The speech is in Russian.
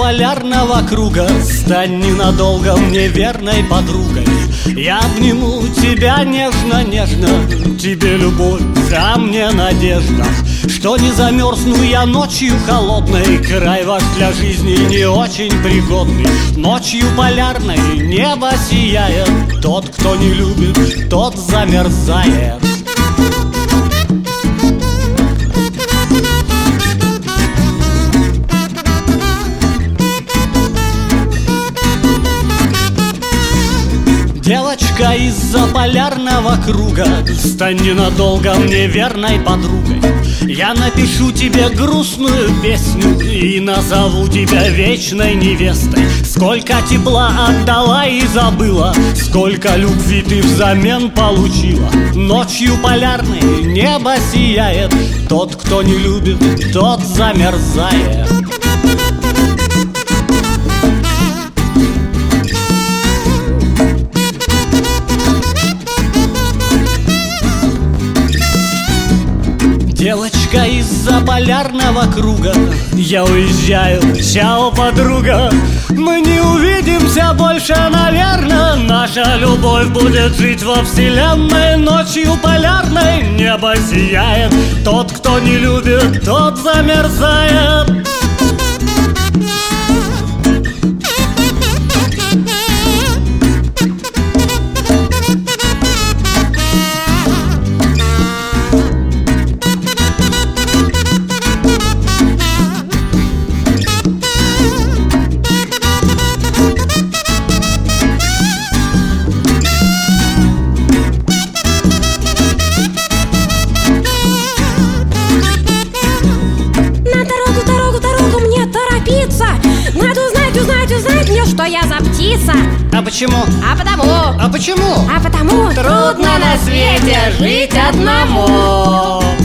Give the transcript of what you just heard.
полярного круга, стань ненадолго мне верной подругой. Я обниму тебя нежно-нежно, тебе любовь, а мне надежда, что не замерзну я ночью холодной. Край ваш для жизни не очень пригодный. Ночью полярной небо сияет, тот, кто не любит, тот замерзает. Девочка из-за полярного круга, стань ненадолго мне верной подругой. Я напишу тебе грустную песню и назову тебя вечной невестой. Сколько тепла отдала и забыла, сколько любви ты взамен получила. Ночью полярной небо сияет, тот, кто не любит, тот замерзает. Девочка из-за полярного круга, я уезжаю, чао, подруга. Мы не увидимся больше, наверное. Наша любовь будет жить во вселенной. Ночью полярной небо сияет, тот, кто не любит, тот замерзает. Что я за птица? А почему? А потому. А почему? А потому трудно на свете жить одному.